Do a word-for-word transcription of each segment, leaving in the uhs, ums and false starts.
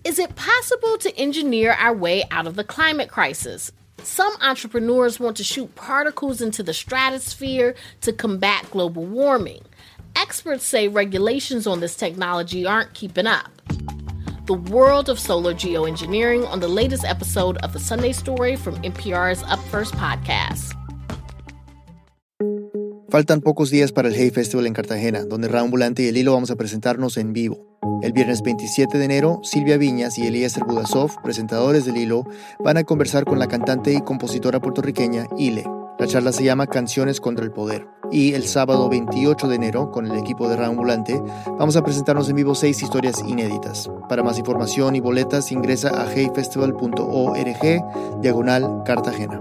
Is it possible to engineer our way out of the climate crisis? Some entrepreneurs want to shoot particles into the stratosphere to combat global warming. Experts say regulations on this technology aren't keeping up. The world of solar geoengineering on the latest episode of The Sunday Story from N P R's Up First podcast. Faltan pocos días para el Hay Festival en Cartagena, donde Raambulante y El Hilo vamos a presentarnos en vivo. El viernes veintisiete de enero, Silvia Viñas y Eliezer Budasov, presentadores del Hilo, van a conversar con la cantante y compositora puertorriqueña Ile. La charla se llama Canciones contra el Poder. Y el sábado veintiocho de enero, con el equipo de Raambulante, vamos a presentarnos en vivo seis historias inéditas. Para más información y boletas, ingresa a hayfestival.org, diagonal Cartagena.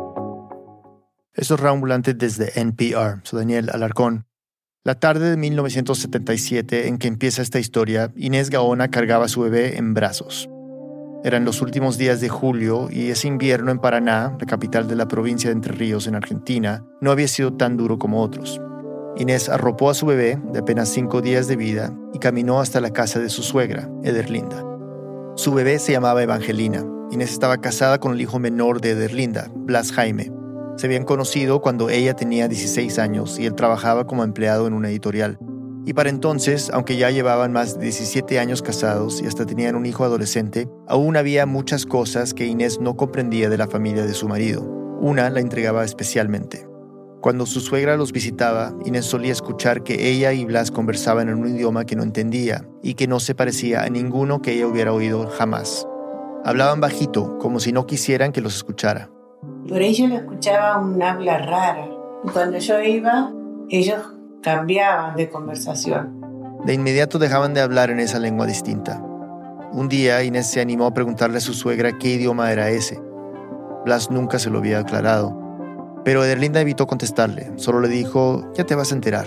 Esto es Raambulante desde N P R. Soy Daniel Alarcón. La tarde de mil novecientos setenta y siete en que empieza esta historia, Inés Gaona cargaba a su bebé en brazos. Eran los últimos días de julio y ese invierno en Paraná, la capital de la provincia de Entre Ríos en Argentina, no había sido tan duro como otros. Inés arropó a su bebé, de apenas cinco días de vida, y caminó hasta la casa de su suegra, Ederlinda. Su bebé se llamaba Evangelina. Inés estaba casada con el hijo menor de Ederlinda, Blas Jaime. Se habían conocido cuando ella tenía dieciséis años y él trabajaba como empleado en una editorial. Y para entonces, aunque ya llevaban más de diecisiete años casados y hasta tenían un hijo adolescente, aún había muchas cosas que Inés no comprendía de la familia de su marido. Una la intrigaba especialmente. Cuando su suegra los visitaba, Inés solía escuchar que ella y Blas conversaban en un idioma que no entendía y que no se parecía a ninguno que ella hubiera oído jamás. Hablaban bajito, como si no quisieran que los escuchara. Por ello le escuchaba un habla rara. Y cuando yo iba, ellos cambiaban de conversación. De inmediato dejaban de hablar en esa lengua distinta. Un día Inés se animó a preguntarle a su suegra qué idioma era ese. Blas nunca se lo había aclarado. Pero Ederlinda evitó contestarle. Solo le dijo, ya te vas a enterar.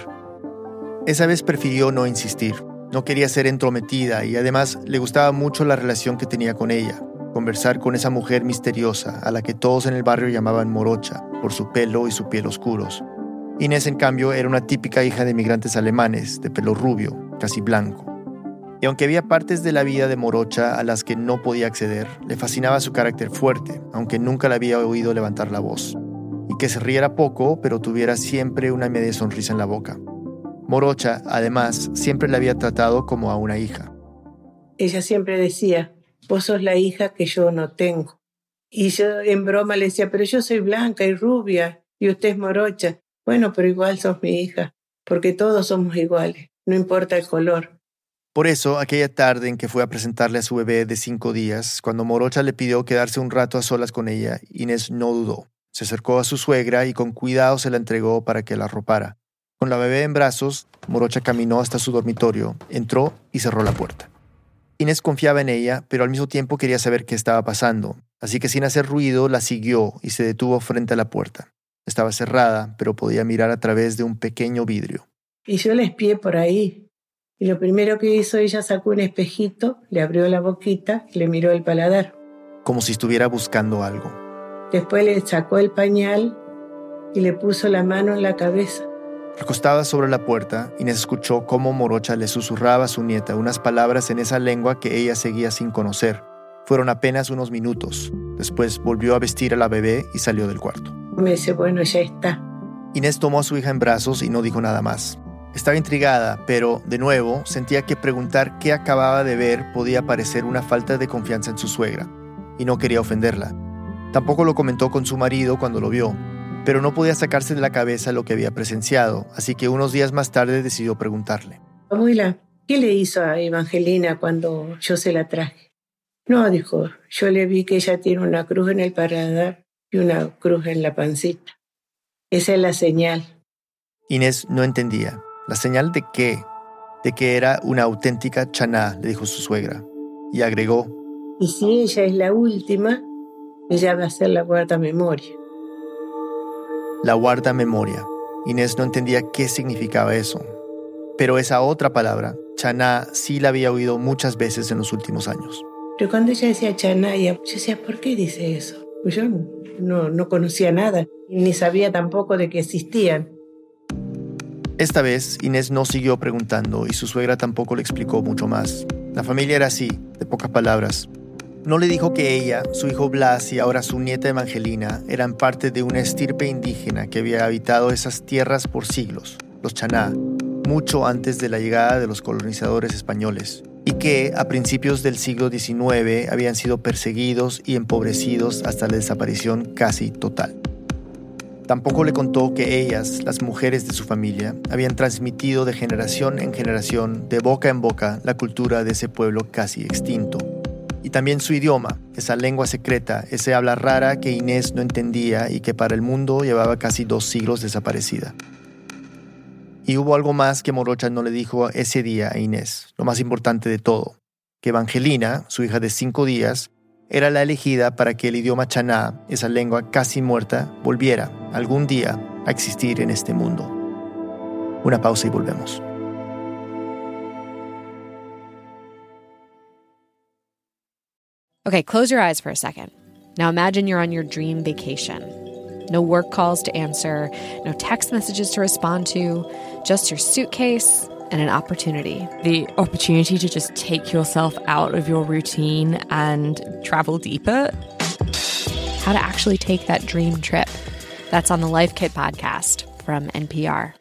Esa vez prefirió no insistir. No quería ser entrometida y además le gustaba mucho la relación que tenía con ella. Conversar con esa mujer misteriosa a la que todos en el barrio llamaban Morocha por su pelo y su piel oscuros. Inés, en cambio, era una típica hija de migrantes alemanes, de pelo rubio, casi blanco. Y aunque había partes de la vida de Morocha a las que no podía acceder, le fascinaba su carácter fuerte, aunque nunca la había oído levantar la voz. Y que se riera poco, pero tuviera siempre una media sonrisa en la boca. Morocha, además, siempre la había tratado como a una hija. Ella siempre decía, vos sos la hija que yo no tengo. Y yo en broma le decía, pero yo soy blanca y rubia, y usted es Morocha. Bueno, pero igual sos mi hija, porque todos somos iguales, no importa el color. Por eso, aquella tarde en que fue a presentarle a su bebé de cinco días, cuando Morocha le pidió quedarse un rato a solas con ella, Inés no dudó. Se acercó a su suegra y con cuidado se la entregó para que la arropara. Con la bebé en brazos, Morocha caminó hasta su dormitorio, entró y cerró la puerta. Inés confiaba en ella, pero al mismo tiempo quería saber qué estaba pasando, así que sin hacer ruido la siguió y se detuvo frente a la puerta. Estaba cerrada, pero podía mirar a través de un pequeño vidrio. Y yo la espié por ahí. Y lo primero que hizo, ella sacó un espejito, le abrió la boquita y le miró el paladar. Como si estuviera buscando algo. Después le sacó el pañal y le puso la mano en la cabeza. Recostada sobre la puerta, Inés escuchó cómo Morocha le susurraba a su nieta unas palabras en esa lengua que ella seguía sin conocer. Fueron apenas unos minutos. Después volvió a vestir a la bebé y salió del cuarto. Me dice, bueno, ya está. Inés tomó a su hija en brazos y no dijo nada más. Estaba intrigada, pero, de nuevo, sentía que preguntar qué acababa de ver podía parecer una falta de confianza en su suegra, y no quería ofenderla. Tampoco lo comentó con su marido cuando lo vio, pero no podía sacarse de la cabeza lo que había presenciado, así que unos días más tarde decidió preguntarle. Abuela, ¿qué le hizo a Evangelina cuando yo se la traje? No, dijo, yo le vi que ella tiene una cruz en el paladar y una cruz en la pancita. Esa es la señal. Inés no entendía. ¿La señal de qué? De que era una auténtica chaná, le dijo su suegra. Y agregó, y si ella es la última, ella va a ser la guarda memoria. La guarda memoria. Inés no entendía qué significaba eso. Pero esa otra palabra, chaná, sí la había oído muchas veces en los últimos años. Pero cuando ella decía chaná, yo decía, ¿por qué dice eso? Pues yo no, no conocía nada, ni sabía tampoco de que existían. Esta vez, Inés no siguió preguntando y su suegra tampoco le explicó mucho más. La familia era así, de pocas palabras. No le dijo que ella, su hijo Blas y ahora su nieta Evangelina eran parte de una estirpe indígena que había habitado esas tierras por siglos, los Chaná, mucho antes de la llegada de los colonizadores españoles, y que a principios del siglo diecinueve habían sido perseguidos y empobrecidos hasta la desaparición casi total. Tampoco le contó que ellas, las mujeres de su familia, habían transmitido de generación en generación, de boca en boca, la cultura de ese pueblo casi extinto. Y también su idioma, esa lengua secreta, ese habla rara que Inés no entendía y que para el mundo llevaba casi dos siglos desaparecida. Y hubo algo más que Morocha no le dijo ese día a Inés, lo más importante de todo, que Evangelina, su hija de cinco días, era la elegida para que el idioma chaná, esa lengua casi muerta, volviera algún día a existir en este mundo. Una pausa y volvemos. Okay, close your eyes for a second. Now imagine you're on your dream vacation. No work calls to answer, no text messages to respond to, just your suitcase and an opportunity. The opportunity to just take yourself out of your routine and travel deeper. How to actually take that dream trip. That's on the Life Kit podcast from N P R.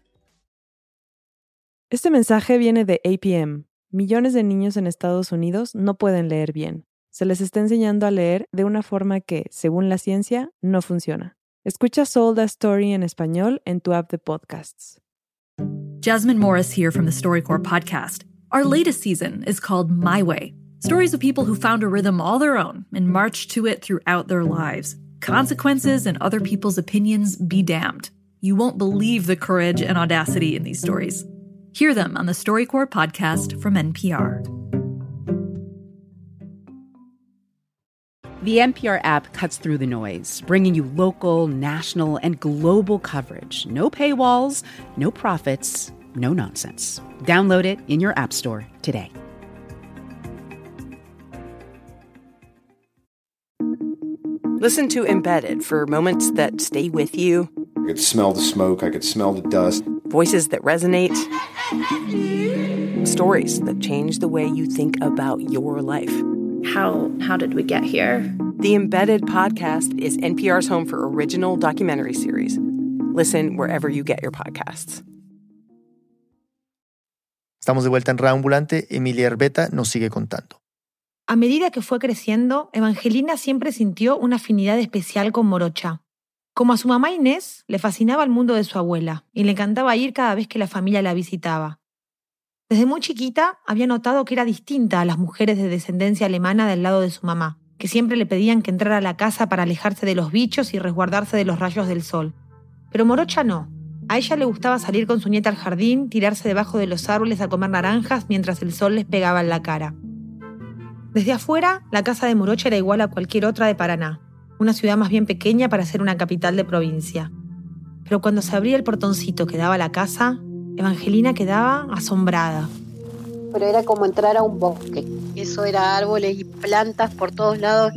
Este mensaje viene de A P M. Millones de niños en Estados Unidos no pueden leer bien. Se les está enseñando a leer de una forma que, según la ciencia, no funciona. Escucha Sold a Story en español en tu app de podcasts. Jasmine Morris here from the StoryCorps podcast. Our latest season is called My Way. Stories of people who found a rhythm all their own and marched to it throughout their lives. Consequences and other people's opinions be damned. You won't believe the courage and audacity in these stories. Hear them on the StoryCorps podcast from N P R. The N P R app cuts through the noise, bringing you local, national, and global coverage. No paywalls, no profits, no nonsense. Download it in your app store today. Listen to Embedded for moments that stay with you. I could smell the smoke. I could smell the dust. Voices that resonate. Stories that change the way you think about your life. How how did we get here? The Embedded podcast is N P R's home for original documentary series. Listen wherever you get your podcasts. Estamos de vuelta en Raambulante. Emilia Herbeta nos sigue contando. A medida que fue creciendo, Evangelina siempre sintió una afinidad especial con Morocha. Como a su mamá Inés, le fascinaba el mundo de su abuela y le encantaba ir cada vez que la familia la visitaba. Desde muy chiquita había notado que era distinta a las mujeres de descendencia alemana del lado de su mamá, que siempre le pedían que entrara a la casa para alejarse de los bichos y resguardarse de los rayos del sol. Pero Morocha no. A ella le gustaba salir con su nieta al jardín, tirarse debajo de los árboles a comer naranjas mientras el sol les pegaba en la cara. Desde afuera, la casa de Morocha era igual a cualquier otra de Paraná, una ciudad más bien pequeña para ser una capital de provincia. Pero cuando se abría el portoncito que daba a la casa, Evangelina quedaba asombrada. Pero era como entrar a un bosque. Eso era árboles y plantas por todos lados.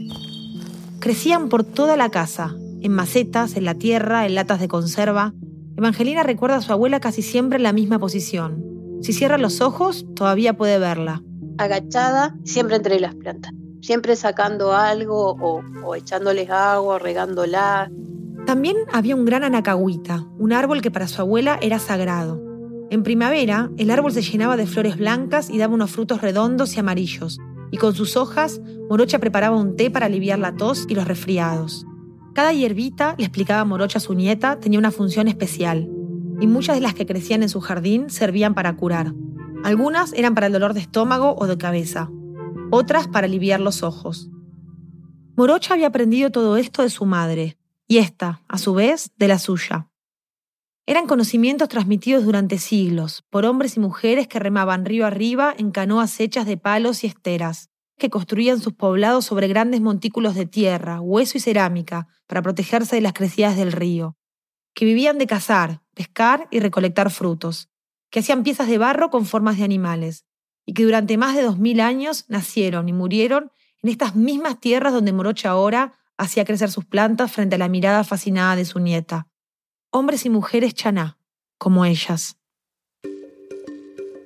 Crecían por toda la casa, en macetas, en la tierra, en latas de conserva. Evangelina recuerda a su abuela casi siempre en la misma posición. Si cierra los ojos, todavía puede verla. Agachada, siempre entre las plantas. Siempre sacando algo o, o echándoles agua, regándolas. También había un gran anacahuita, un árbol que para su abuela era sagrado. En primavera, el árbol se llenaba de flores blancas y daba unos frutos redondos y amarillos, y con sus hojas, Morocha preparaba un té para aliviar la tos y los resfriados. Cada hierbita, le explicaba Morocha a su nieta, tenía una función especial, y muchas de las que crecían en su jardín servían para curar. Algunas eran para el dolor de estómago o de cabeza, otras para aliviar los ojos. Morocha había aprendido todo esto de su madre, y esta, a su vez, de la suya. Eran conocimientos transmitidos durante siglos por hombres y mujeres que remaban río arriba en canoas hechas de palos y esteras, que construían sus poblados sobre grandes montículos de tierra, hueso y cerámica para protegerse de las crecidas del río, que vivían de cazar, pescar y recolectar frutos, que hacían piezas de barro con formas de animales, y que durante más de dos mil años nacieron y murieron en estas mismas tierras donde Morocha ahora hacía crecer sus plantas frente a la mirada fascinada de su nieta. Hombres y mujeres chaná, como ellas.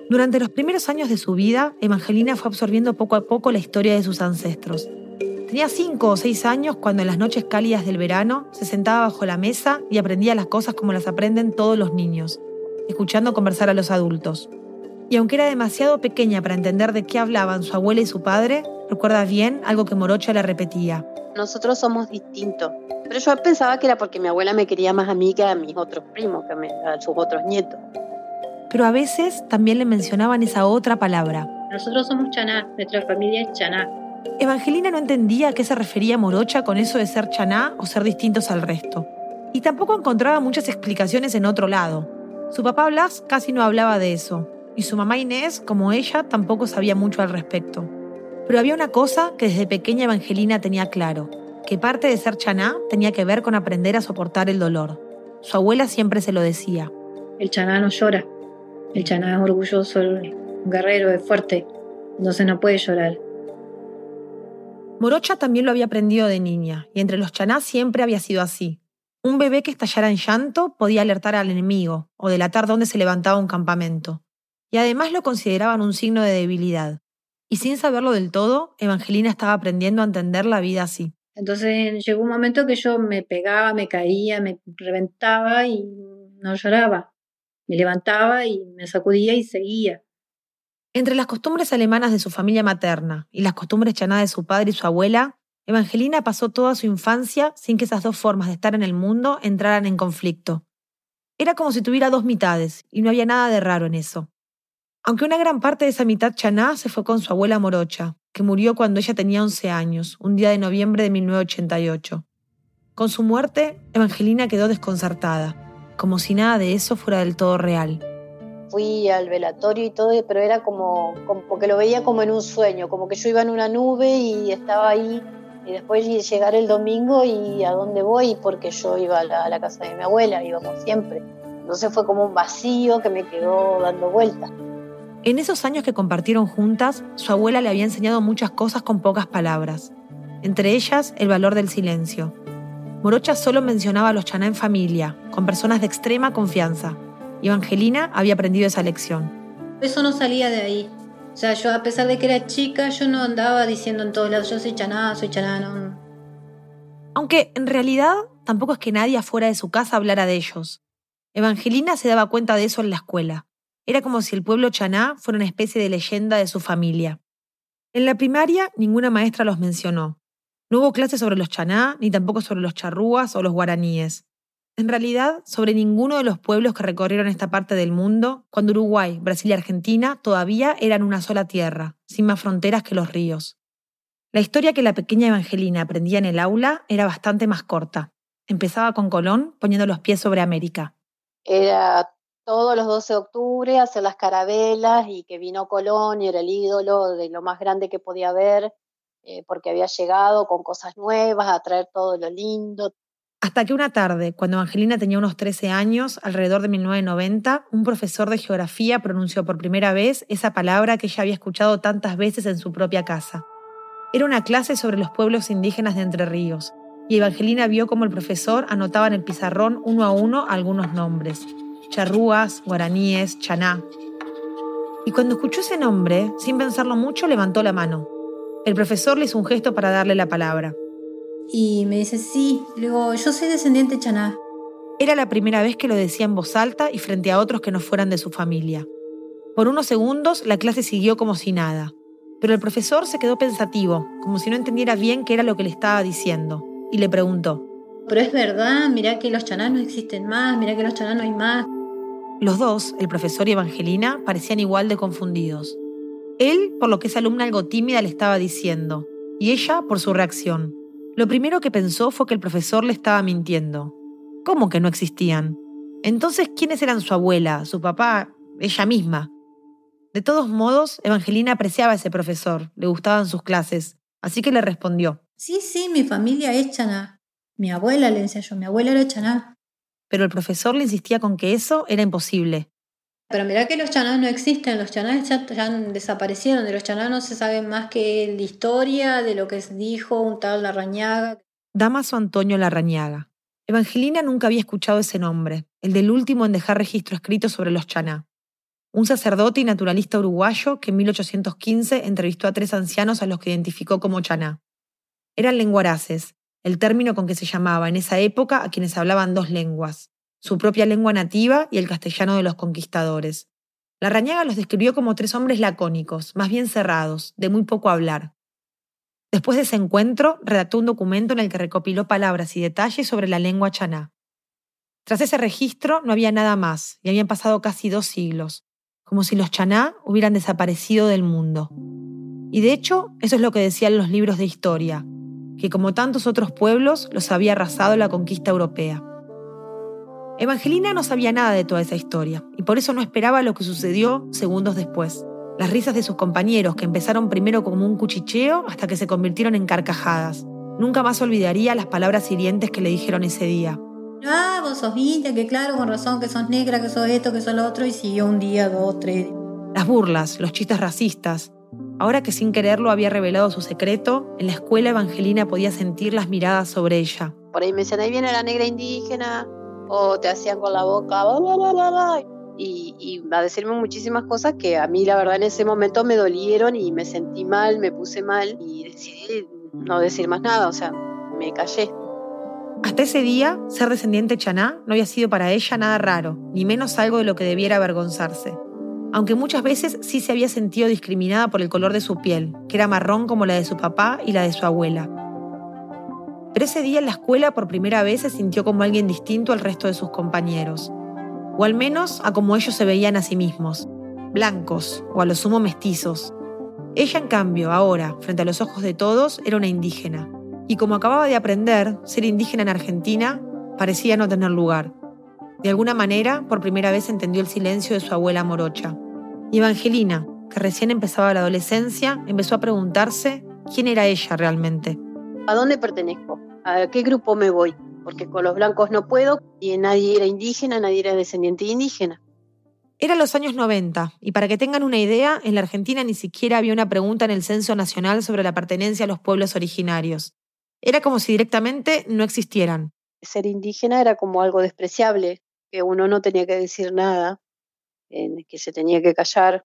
Durante los primeros años de su vida, Evangelina fue absorbiendo poco a poco la historia de sus ancestros. Tenía cinco o seis años cuando en las noches cálidas del verano se sentaba bajo la mesa y aprendía las cosas como las aprenden todos los niños, escuchando conversar a los adultos. Y aunque era demasiado pequeña para entender de qué hablaban su abuela y su padre, recuerda bien algo que Morocha le repetía. Nosotros somos distintos. Pero yo pensaba que era porque mi abuela me quería más a mí que a mis otros primos, que me, a sus otros nietos. Pero a veces también le mencionaban esa otra palabra. Nosotros somos chaná, nuestra familia es chaná. Evangelina no entendía a qué se refería Morocha con eso de ser chaná o ser distintos al resto. Y tampoco encontraba muchas explicaciones en otro lado. Su papá Blas casi no hablaba de eso. Y su mamá Inés, como ella, tampoco sabía mucho al respecto. Pero había una cosa que desde pequeña Evangelina tenía claro, que parte de ser chaná tenía que ver con aprender a soportar el dolor. Su abuela siempre se lo decía. El chaná no llora. El chaná es orgulloso, un guerrero, es fuerte. Entonces no puede llorar. Morocha también lo había aprendido de niña, y entre los chanás siempre había sido así. Un bebé que estallara en llanto podía alertar al enemigo o delatar dónde se levantaba un campamento. Y además lo consideraban un signo de debilidad. Y sin saberlo del todo, Evangelina estaba aprendiendo a entender la vida así. Entonces llegó un momento que yo me pegaba, me caía, me reventaba y no lloraba. Me levantaba y me sacudía y seguía. Entre las costumbres alemanas de su familia materna y las costumbres chaná de su padre y su abuela, Evangelina pasó toda su infancia sin que esas dos formas de estar en el mundo entraran en conflicto. Era como si tuviera dos mitades, y no había nada de raro en eso. Aunque una gran parte de esa mitad chaná se fue con su abuela Morocha, que murió cuando ella tenía once años, un día de noviembre de mil novecientos ochenta y ocho. Con su muerte, Evangelina quedó desconcertada, como si nada de eso fuera del todo real. Fui al velatorio y todo, pero era como, como que lo veía como en un sueño, como que yo iba en una nube y estaba ahí, y después llegar el domingo y ¿a dónde voy? Porque yo iba a la, a la casa de mi abuela, íbamos siempre. Entonces fue como un vacío que me quedó dando vueltas. En esos años que compartieron juntas, su abuela le había enseñado muchas cosas con pocas palabras. Entre ellas, el valor del silencio. Morocha solo mencionaba a los chaná en familia, con personas de extrema confianza. Y Evangelina había aprendido esa lección. Eso no salía de ahí. O sea, yo a pesar de que era chica, yo no andaba diciendo en todos lados, yo soy chaná, soy chaná, no. Aunque, en realidad, tampoco es que nadie afuera de su casa hablara de ellos. Evangelina se daba cuenta de eso en la escuela. Era como si el pueblo chaná fuera una especie de leyenda de su familia. En la primaria, ninguna maestra los mencionó. No hubo clases sobre los chaná, ni tampoco sobre los charrúas o los guaraníes. En realidad, sobre ninguno de los pueblos que recorrieron esta parte del mundo, cuando Uruguay, Brasil y Argentina todavía eran una sola tierra, sin más fronteras que los ríos. La historia que la pequeña Evangelina aprendía en el aula era bastante más corta. Empezaba con Colón poniendo los pies sobre América. Era todos los doce de octubre hacer las carabelas y que vino Colón y era el ídolo de lo más grande que podía haber, eh, porque había llegado con cosas nuevas a traer todo lo lindo. Hasta que una tarde, cuando Evangelina tenía unos trece años, alrededor de mil novecientos noventa, un profesor de geografía pronunció por primera vez esa palabra que ella había escuchado tantas veces en su propia casa. Era una clase sobre los pueblos indígenas de Entre Ríos, y Evangelina vio cómo el profesor anotaba en el pizarrón uno a uno algunos nombres: charrúas, guaraníes, chaná. Y cuando escuchó ese nombre, sin pensarlo mucho, levantó la mano. El profesor le hizo un gesto para darle la palabra. Y me dice, sí. Le digo, yo soy descendiente chaná. Era la primera vez que lo decía en voz alta y frente a otros que no fueran de su familia. Por unos segundos, la clase siguió como si nada. Pero el profesor se quedó pensativo, como si no entendiera bien qué era lo que le estaba diciendo, y le preguntó. Pero es verdad, mirá que los chanás no existen más, mirá que los chanás no hay más. Los dos, el profesor y Evangelina, parecían igual de confundidos. Él, por lo que esa alumna algo tímida le estaba diciendo, y ella por su reacción. Lo primero que pensó fue que el profesor le estaba mintiendo. ¿Cómo que no existían? Entonces, ¿quiénes eran su abuela, su papá, ella misma? De todos modos, Evangelina apreciaba a ese profesor, le gustaban sus clases, así que le respondió. Sí, sí, mi familia es chaná. Mi abuela, le decía yo, mi abuela era chaná. Pero el profesor le insistía con que eso era imposible. Pero mirá que los chanás no existen, los chanás ya, ya desaparecieron, de los chanás no se sabe más que la historia, de lo que dijo un tal Larrañaga. Damaso Antonio Larrañaga. Evangelina nunca había escuchado ese nombre, el del último en dejar registro escrito sobre los chaná. un sacerdote y naturalista uruguayo que en mil ochocientos quince entrevistó a tres ancianos a los que identificó como chaná. Eran lenguaraces, el término con que se llamaba en esa época a quienes hablaban dos lenguas, su propia lengua nativa y el castellano de los conquistadores. Larrañaga los describió como tres hombres lacónicos, más bien cerrados, de muy poco hablar. Después de ese encuentro, redactó un documento en el que recopiló palabras y detalles sobre la lengua chaná. Tras ese registro no había nada más, y habían pasado casi dos siglos, como si los chaná hubieran desaparecido del mundo. Y de hecho, eso es lo que decían los libros de historia, que como tantos otros pueblos los había arrasado la conquista europea. Evangelina no sabía nada de toda esa historia, y por eso no esperaba lo que sucedió segundos después. Las risas de sus compañeros, que empezaron primero como un cuchicheo hasta que se convirtieron en carcajadas. Nunca más olvidaría las palabras hirientes que le dijeron ese día. Ah, vos sos india, que claro, con razón, que sos negra, que sos esto, que sos lo otro, y siguió un día, dos, tres. Las burlas, los chistes racistas. Ahora que sin quererlo había revelado su secreto, en la escuela Evangelina podía sentir las miradas sobre ella. Por ahí me decían, ahí viene la negra indígena, o te hacían con la boca, bla, bla, bla, bla, bla. Y, y a decirme muchísimas cosas que a mí la verdad en ese momento me dolieron y me sentí mal, me puse mal y decidí no decir más nada, o sea, me callé. Hasta ese día, ser descendiente chaná no había sido para ella nada raro, ni menos algo de lo que debiera avergonzarse. Aunque muchas veces sí se había sentido discriminada por el color de su piel, que era marrón como la de su papá y la de su abuela. Pero ese día en la escuela por primera vez se sintió como alguien distinto al resto de sus compañeros. O al menos a como ellos se veían a sí mismos, blancos o a lo sumo mestizos. Ella, en cambio, ahora, frente a los ojos de todos, era una indígena. Y como acababa de aprender, ser indígena en Argentina parecía no tener lugar. De alguna manera, por primera vez entendió el silencio de su abuela morocha. Y Evangelina, que recién empezaba la adolescencia, empezó a preguntarse quién era ella realmente. ¿A dónde pertenezco? ¿A qué grupo me voy? Porque con los blancos no puedo, y nadie era indígena, nadie era descendiente indígena. Eran los años noventa, y para que tengan una idea, en la Argentina ni siquiera había una pregunta en el Censo Nacional sobre la pertenencia a los pueblos originarios. Era como si directamente no existieran. Ser indígena era como algo despreciable, que uno no tenía que decir nada, que se tenía que callar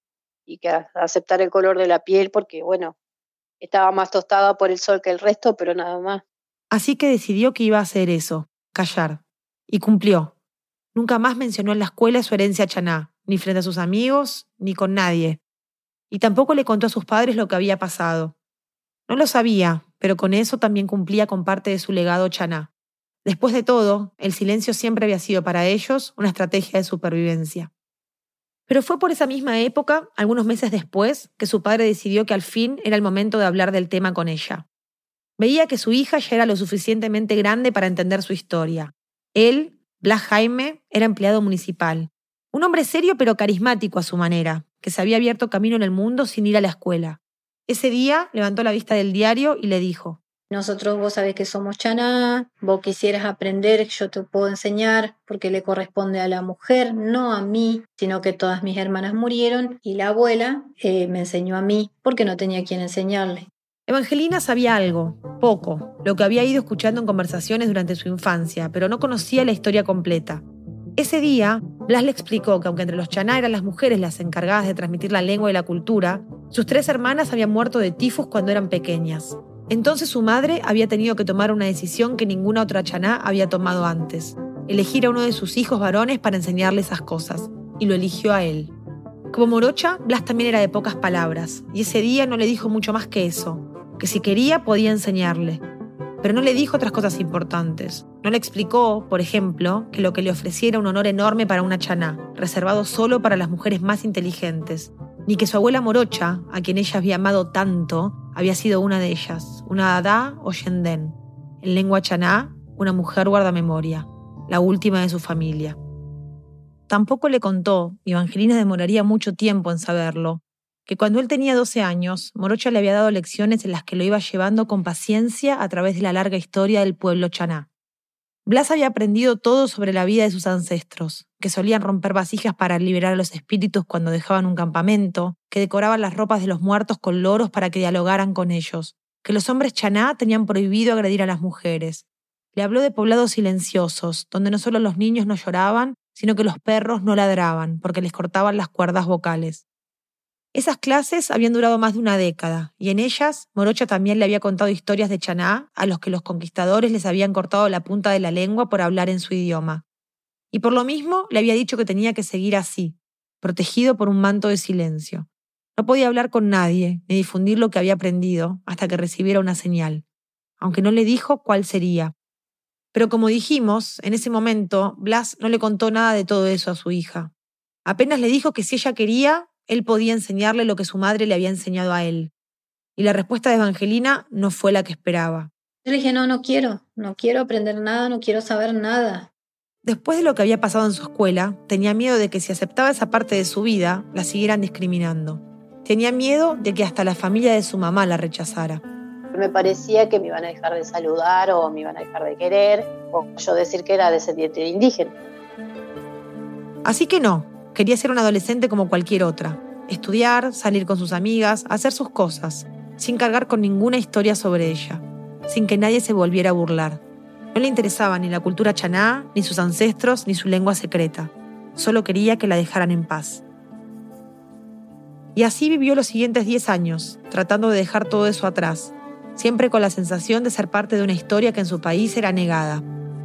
y que aceptar el color de la piel porque, bueno, estaba más tostada por el sol que el resto, pero nada más. Así que decidió que iba a hacer eso, callar. Y cumplió. Nunca más mencionó en la escuela su herencia chaná, ni frente a sus amigos, ni con nadie. Y tampoco le contó a sus padres lo que había pasado. No lo sabía, pero con eso también cumplía con parte de su legado chaná. Después de todo, el silencio siempre había sido para ellos una estrategia de supervivencia. Pero fue por esa misma época, algunos meses después, que su padre decidió que al fin era el momento de hablar del tema con ella. Veía que su hija ya era lo suficientemente grande para entender su historia. Él, Blas Jaime, era empleado municipal. Un hombre serio pero carismático a su manera, que se había abierto camino en el mundo sin ir a la escuela. Ese día levantó la vista del diario y le dijo: nosotros, vos sabés que somos chaná, vos quisieras aprender, yo te puedo enseñar, porque le corresponde a la mujer, no a mí, sino que todas mis hermanas murieron y la abuela eh, me enseñó a mí, porque no tenía quien enseñarle. Evangelina sabía algo, poco, lo que había ido escuchando en conversaciones durante su infancia, pero no conocía la historia completa. Ese día, Blas le explicó que aunque entre los chaná eran las mujeres las encargadas de transmitir la lengua y la cultura, sus tres hermanas habían muerto de tifus cuando eran pequeñas. Entonces su madre había tenido que tomar una decisión que ninguna otra chaná había tomado antes: elegir a uno de sus hijos varones para enseñarle esas cosas, y lo eligió a él. Como morocha, Blas también era de pocas palabras, y ese día no le dijo mucho más que eso, que si quería podía enseñarle. Pero no le dijo otras cosas importantes. No le explicó, por ejemplo, que lo que le ofrecía era un honor enorme para una chaná, reservado solo para las mujeres más inteligentes, ni que su abuela morocha, a quien ella había amado tanto, había sido una de ellas, una Adá o Yendén. En lengua chaná, una mujer guardamemoria, la última de su familia. Tampoco le contó, y Evangelina demoraría mucho tiempo en saberlo, que cuando él tenía doce años, Morocha le había dado lecciones en las que lo iba llevando con paciencia a través de la larga historia del pueblo chaná. Blas había aprendido todo sobre la vida de sus ancestros, que solían romper vasijas para liberar a los espíritus cuando dejaban un campamento, que decoraban las ropas de los muertos con loros para que dialogaran con ellos, que los hombres chaná tenían prohibido agredir a las mujeres. Le habló de poblados silenciosos, donde no solo los niños no lloraban, sino que los perros no ladraban porque les cortaban las cuerdas vocales. Esas clases habían durado más de una década, y en ellas Morocha también le había contado historias de Chaná a los que los conquistadores les habían cortado la punta de la lengua por hablar en su idioma. Y por lo mismo le había dicho que tenía que seguir así, protegido por un manto de silencio. No podía hablar con nadie, ni difundir lo que había aprendido, hasta que recibiera una señal, aunque no le dijo cuál sería. Pero como dijimos, en ese momento, Blas no le contó nada de todo eso a su hija. Apenas le dijo que si ella quería, él podía enseñarle lo que su madre le había enseñado a él. Y la respuesta de Evangelina no fue la que esperaba. Yo le dije, no, no quiero, no quiero aprender nada, no quiero saber nada. Después de lo que había pasado en su escuela, tenía miedo de que si aceptaba esa parte de su vida, la siguieran discriminando. Tenía miedo de que hasta la familia de su mamá la rechazara. Me parecía que me iban a dejar de saludar o me iban a dejar de querer, o yo decir que era descendiente de indígena. Así que no, quería ser una adolescente como cualquier otra. Estudiar, salir con sus amigas, hacer sus cosas, sin cargar con ninguna historia sobre ella, sin que nadie se volviera a burlar. No le interesaba ni la cultura chaná, ni sus ancestros, ni su lengua secreta. Solo quería que la dejaran en paz. Y así vivió los siguientes diez años, tratando de dejar todo eso atrás, siempre con la sensación de ser parte de una historia que en su país era negada.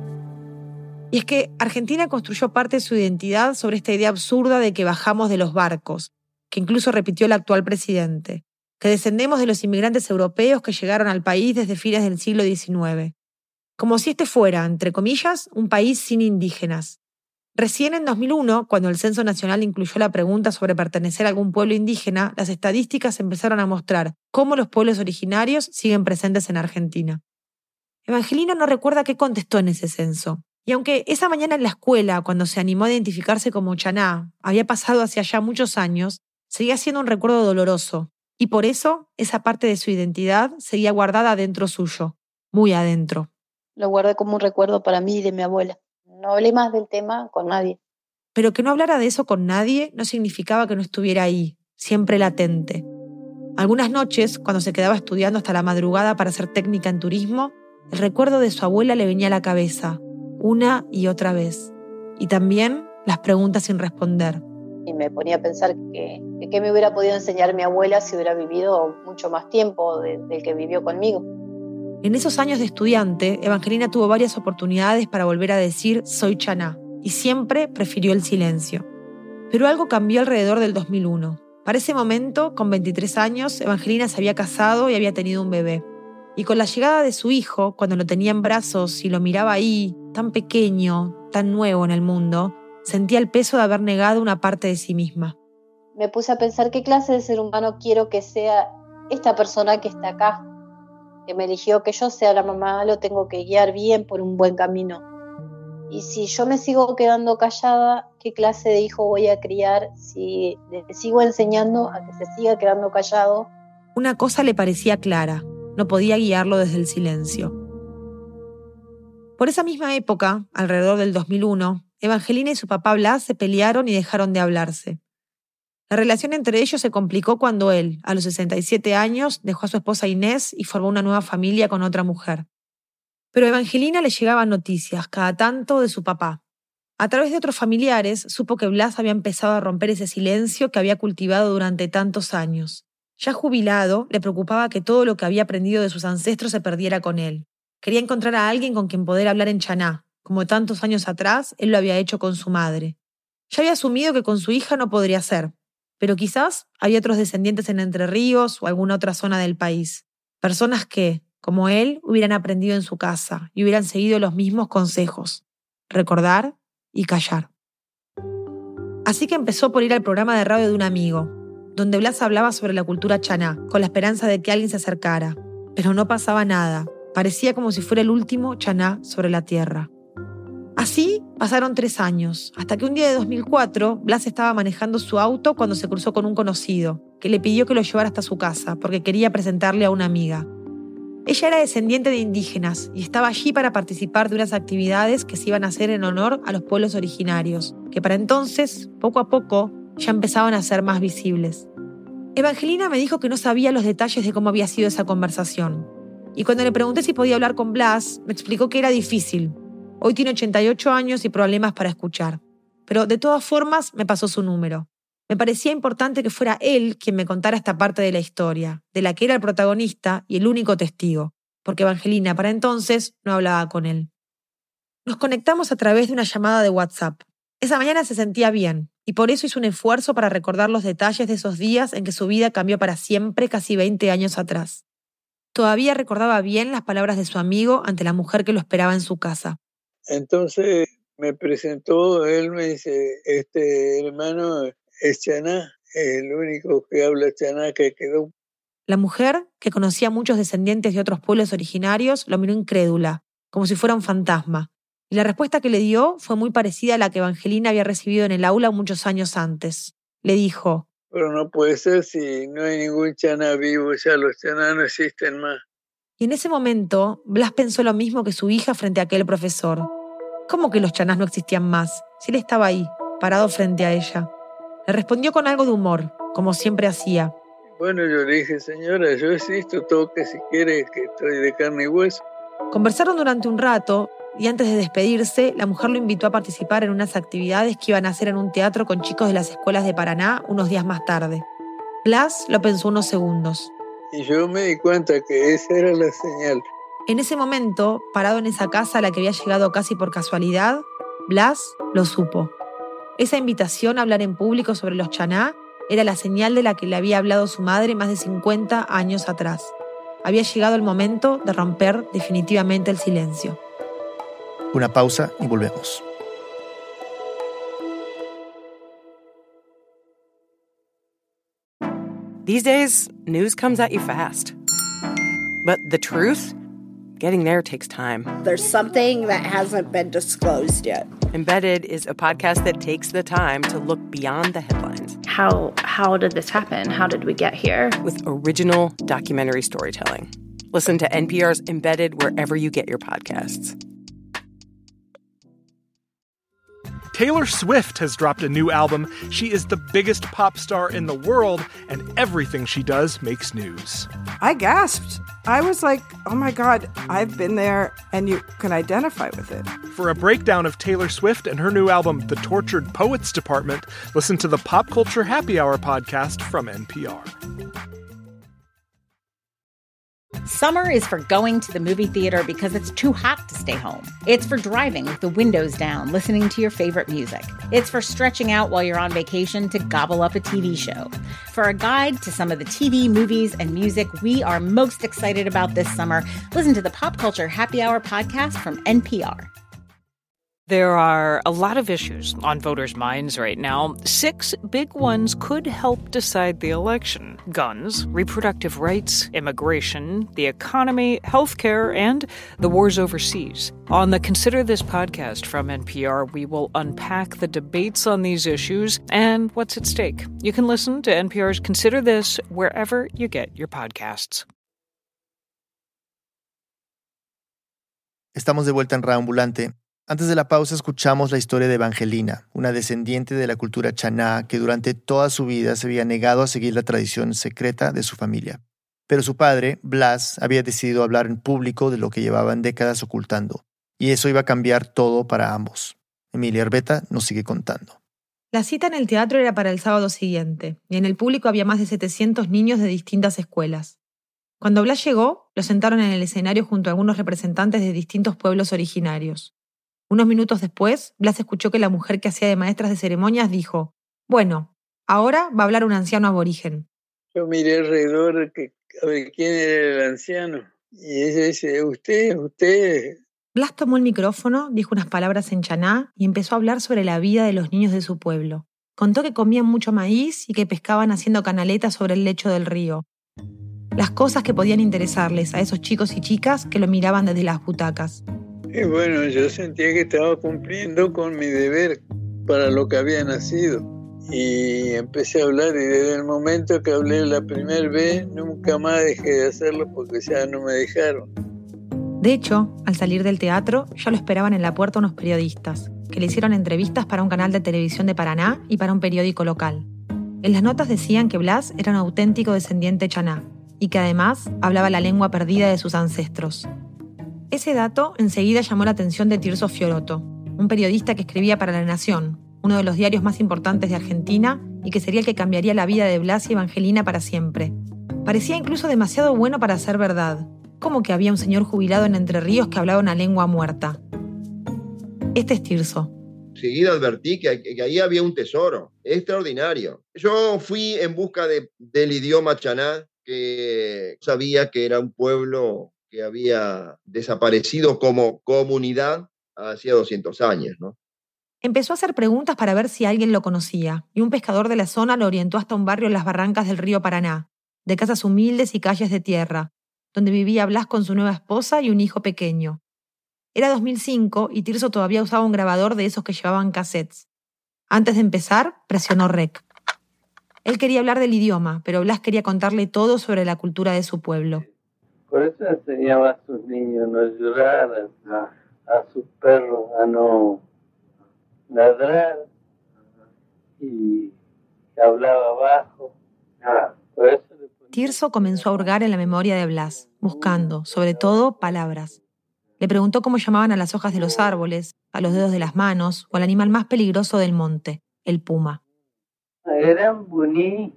Y es que Argentina construyó parte de su identidad sobre esta idea absurda de que bajamos de los barcos, que incluso repitió el actual presidente, que descendemos de los inmigrantes europeos que llegaron al país desde fines del siglo diecinueve. Como si este fuera, entre comillas, un país sin indígenas. Recién en dos mil uno, cuando el Censo Nacional incluyó la pregunta sobre pertenecer a algún pueblo indígena, las estadísticas empezaron a mostrar cómo los pueblos originarios siguen presentes en Argentina. Evangelina no recuerda qué contestó en ese censo. Y aunque esa mañana en la escuela, cuando se animó a identificarse como chaná, había pasado hacia allá muchos años, seguía siendo un recuerdo doloroso. Y por eso, esa parte de su identidad seguía guardada adentro suyo, muy adentro. Lo guardé como un recuerdo para mí y de mi abuela. No hablé más del tema con nadie. Pero que no hablara de eso con nadie no significaba que no estuviera ahí, siempre latente. Algunas noches, cuando se quedaba estudiando hasta la madrugada para ser técnica en turismo, el recuerdo de su abuela le venía a la cabeza, una y otra vez. Y también las preguntas sin responder. Y me ponía a pensar que, que qué me hubiera podido enseñar mi abuela si hubiera vivido mucho más tiempo de, del que vivió conmigo. En esos años de estudiante, Evangelina tuvo varias oportunidades para volver a decir «soy chaná», y siempre prefirió el silencio. Pero algo cambió alrededor del dos mil uno. Para ese momento, con veintitrés años, Evangelina se había casado y había tenido un bebé. Y con la llegada de su hijo, cuando lo tenía en brazos y lo miraba ahí, tan pequeño, tan nuevo en el mundo, sentía el peso de haber negado una parte de sí misma. Me puse a pensar qué clase de ser humano quiero que sea esta persona que está acá, que me eligió que yo sea la mamá, lo tengo que guiar bien por un buen camino. Y si yo me sigo quedando callada, ¿qué clase de hijo voy a criar si le sigo enseñando a que se siga quedando callado? Una cosa le parecía clara, no podía guiarlo desde el silencio. Por esa misma época, alrededor del dos mil uno, Evangelina y su papá Blas se pelearon y dejaron de hablarse. La relación entre ellos se complicó cuando él, a los sesenta y siete años, dejó a su esposa Inés y formó una nueva familia con otra mujer. Pero a Evangelina le llegaban noticias, cada tanto, de su papá. A través de otros familiares, supo que Blas había empezado a romper ese silencio que había cultivado durante tantos años. Ya jubilado, le preocupaba que todo lo que había aprendido de sus ancestros se perdiera con él. Quería encontrar a alguien con quien poder hablar en chaná, como tantos años atrás él lo había hecho con su madre. Ya había asumido que con su hija no podría ser, pero quizás había otros descendientes en Entre Ríos o alguna otra zona del país. Personas que, como él, hubieran aprendido en su casa y hubieran seguido los mismos consejos: recordar y callar. Así que empezó por ir al programa de radio de un amigo, donde Blas hablaba sobre la cultura chaná, con la esperanza de que alguien se acercara. Pero no pasaba nada. Parecía como si fuera el último chaná sobre la tierra. Así pasaron tres años, hasta que un día de dos mil cuatro, Blas estaba manejando su auto cuando se cruzó con un conocido, que le pidió que lo llevara hasta su casa, porque quería presentarle a una amiga. Ella era descendiente de indígenas y estaba allí para participar de unas actividades que se iban a hacer en honor a los pueblos originarios, que para entonces, poco a poco, ya empezaban a ser más visibles. Evangelina me dijo que no sabía los detalles de cómo había sido esa conversación. Y cuando le pregunté si podía hablar con Blas, me explicó que era difícil. Hoy tiene ochenta y ocho años y problemas para escuchar. pero de todas formas me pasó su número. Me parecía importante que fuera él quien me contara esta parte de la historia, de la que era el protagonista y el único testigo, porque Evangelina para entonces no hablaba con él. Nos conectamos a través de una llamada de WhatsApp. Esa mañana se sentía bien, y por eso hizo un esfuerzo para recordar los detalles de esos días en que su vida cambió para siempre casi veinte años atrás. Todavía recordaba bien las palabras de su amigo ante la mujer que lo esperaba en su casa. Entonces me presentó, él me dice, este hermano es chaná, es el único que habla chaná que quedó. La mujer, que conocía a muchos descendientes de otros pueblos originarios, lo miró incrédula, como si fuera un fantasma. Y la respuesta que le dio fue muy parecida a la que Evangelina había recibido en el aula muchos años antes. Le dijo: pero no puede ser si no hay ningún chaná vivo, ya los chaná no existen más. Y en ese momento, Blas pensó lo mismo que su hija frente a aquel profesor. ¿Cómo que los chanás no existían más? Si él estaba ahí, parado frente a ella. Le respondió con algo de humor, como siempre hacía. Bueno, yo le dije, señora, yo existo, toque si quiere, que estoy de carne y hueso. Conversaron durante un rato y antes de despedirse, la mujer lo invitó a participar en unas actividades que iban a hacer en un teatro con chicos de las escuelas de Paraná unos días más tarde. Blas lo pensó unos segundos. Y yo me di cuenta que esa era la señal. En ese momento, parado en esa casa a la que había llegado casi por casualidad, Blas lo supo. Esa invitación a hablar en público sobre los chaná era la señal de la que le había hablado su madre más de cincuenta años atrás. Había llegado el momento de romper definitivamente el silencio. Una pausa y volvemos. These days, news comes at you fast. But the truth? Getting there takes time. There's something that hasn't been disclosed yet. Embedded is a podcast that takes the time to look beyond the headlines. How how did this happen? How did we get here? With original documentary storytelling. Listen to N P R's Embedded wherever you get your podcasts. Taylor Swift has dropped a new album. She is the biggest pop star in the world, and everything she does makes news. I gasped. I was like, oh my God, I've been there, and you can identify with it. For a breakdown of Taylor Swift and her new album, The Tortured Poets Department, listen to the Pop Culture Happy Hour podcast from N P R. Summer is for going to the movie theater because it's too hot to stay home. It's for driving with the windows down, listening to your favorite music. It's for stretching out while you're on vacation to gobble up a T V show. For a guide to some of the T V, movies, and music we are most excited about this summer, listen to the Pop Culture Happy Hour podcast from N P R. There are a lot of issues on voters' minds right now. Six big ones could help decide the election: guns, reproductive rights, immigration, the economy, healthcare, and the wars overseas. On the Consider This podcast from N P R, we will unpack the debates on these issues and what's at stake. You can listen to N P R's Consider This wherever you get your podcasts. Estamos de vuelta en Reambulante. Antes de la pausa escuchamos la historia de Evangelina, una descendiente de la cultura chaná que durante toda su vida se había negado a seguir la tradición secreta de su familia. Pero su padre, Blas, había decidido hablar en público de lo que llevaban décadas ocultando, y eso iba a cambiar todo para ambos. Emilia Herbeta nos sigue contando. La cita en el teatro era para el sábado siguiente, y en el público había más de setecientos niños de distintas escuelas. Cuando Blas llegó, lo sentaron en el escenario junto a algunos representantes de distintos pueblos originarios. Unos minutos después, Blas escuchó que la mujer que hacía de maestras de ceremonias dijo: bueno, ahora va a hablar un anciano aborigen. Yo miré alrededor que, a ver quién era el anciano. Y ella dice: usted, usted. Blas tomó el micrófono, dijo unas palabras en chaná y empezó a hablar sobre la vida de los niños de su pueblo. Contó que comían mucho maíz y que pescaban haciendo canaletas sobre el lecho del río. Las cosas que podían interesarles a esos chicos y chicas que lo miraban desde las butacas. Y bueno, yo sentía que estaba cumpliendo con mi deber para lo que había nacido. Y empecé a hablar, y desde el momento que hablé la primera vez, nunca más dejé de hacerlo porque ya no me dejaron. De hecho, al salir del teatro, ya lo esperaban en la puerta unos periodistas, que le hicieron entrevistas para un canal de televisión de Paraná y para un periódico local. En las notas decían que Blas era un auténtico descendiente chaná, y que además hablaba la lengua perdida de sus ancestros. Ese dato enseguida llamó la atención de Tirso Fioroto, un periodista que escribía para La Nación, uno de los diarios más importantes de Argentina y que sería el que cambiaría la vida de Blas y Evangelina para siempre. Parecía incluso demasiado bueno para ser verdad. ¿Cómo que había un señor jubilado en Entre Ríos que hablaba una lengua muerta? Este es Tirso. Seguida advertí que, que ahí había un tesoro extraordinario. Yo fui en busca de, del idioma chaná, que sabía que era un pueblo que había desaparecido como comunidad hacía doscientos años, ¿no? Empezó a hacer preguntas para ver si alguien lo conocía, y un pescador de la zona lo orientó hasta un barrio en las barrancas del río Paraná, de casas humildes y calles de tierra, donde vivía Blas con su nueva esposa y un hijo pequeño. Era dos mil cinco y Tirso todavía usaba un grabador de esos que llevaban cassettes. Antes de empezar, presionó rec. Él quería hablar del idioma, pero Blas quería contarle todo sobre la cultura de su pueblo. Por eso enseñaba a sus niños a no llorar, a, a sus perros a no ladrar, y hablaba bajo. Por eso le ponía... Tirso comenzó a hurgar en la memoria de Blas, buscando, sobre todo, palabras. Le preguntó cómo llamaban a las hojas de los árboles, a los dedos de las manos o al animal más peligroso del monte, el puma. Eran buní,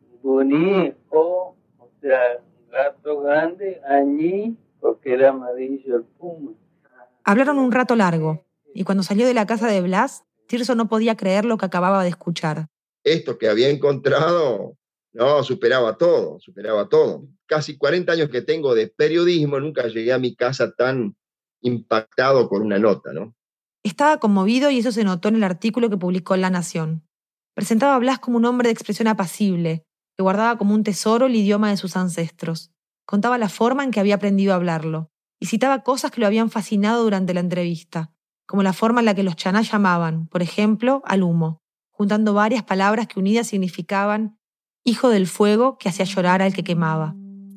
buní o, o sea, gato grande, añí, porque era amarillo el puma. Hablaron un rato largo, y cuando salió de la casa de Blas, Tirso no podía creer lo que acababa de escuchar. Esto que había encontrado, no, superaba todo, superaba todo. Casi cuarenta años que tengo de periodismo, nunca llegué a mi casa tan impactado con una nota, ¿no? Estaba conmovido y eso se notó en el artículo que publicó en La Nación. Presentaba a Blas como un hombre de expresión apacible, que guardaba como un tesoro el idioma de sus ancestros. Contaba la forma en que había aprendido a hablarlo, y citaba cosas que lo habían fascinado durante la entrevista, como la forma en la que los chaná llamaban, por ejemplo, al humo, juntando varias palabras que unidas significaban hijo del fuego que hacía llorar al que quemaba.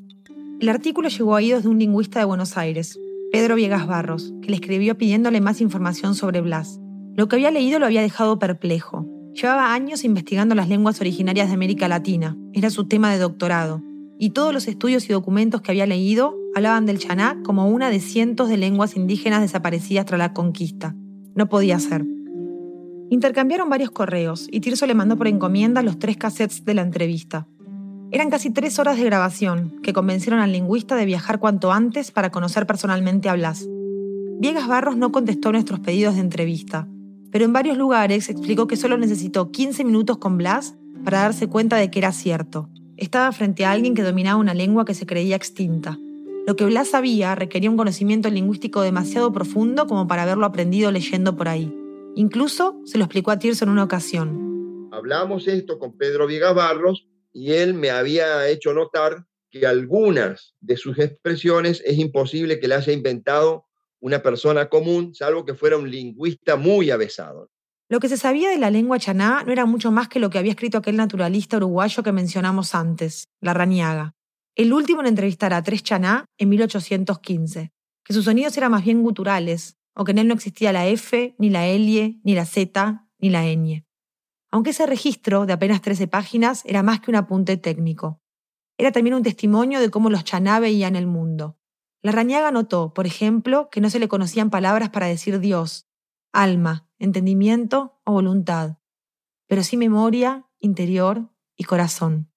El artículo llegó a oídos de un lingüista de Buenos Aires, Pedro Viegas Barros, que le escribió pidiéndole más información sobre Blas. Lo que había leído lo había dejado perplejo. Llevaba años investigando las lenguas originarias de América Latina. Era su tema de doctorado. Y todos los estudios y documentos que había leído hablaban del chaná como una de cientos de lenguas indígenas desaparecidas tras la conquista. No podía ser. Intercambiaron varios correos y Tirso le mandó por encomienda los tres cassettes de la entrevista. Eran casi tres horas de grabación que convencieron al lingüista de viajar cuanto antes para conocer personalmente a Blas. Viegas Barros no contestó nuestros pedidos de entrevista, pero en varios lugares explicó que solo necesitó quince minutos con Blas para darse cuenta de que era cierto. Estaba frente a alguien que dominaba una lengua que se creía extinta. Lo que Blas sabía requería un conocimiento lingüístico demasiado profundo como para haberlo aprendido leyendo por ahí. Incluso se lo explicó a Tirso en una ocasión. Hablamos esto con Pedro Viegas Barros y él me había hecho notar que algunas de sus expresiones es imposible que las haya inventado una persona común, salvo que fuera un lingüista muy avesado. Lo que se sabía de la lengua chaná no era mucho más que lo que había escrito aquel naturalista uruguayo que mencionamos antes, Larrañaga, el último en entrevistar a tres chaná en mil ochocientos quince, que sus sonidos eran más bien guturales, o que en él no existía la F, ni la L, ni la Z, ni la ñ. Aunque ese registro, de apenas trece páginas, era más que un apunte técnico. Era también un testimonio de cómo los chaná veían el mundo. Larrañaga notó, por ejemplo, que no se le conocían palabras para decir Dios, alma, entendimiento o voluntad, pero sí memoria, interior y corazón.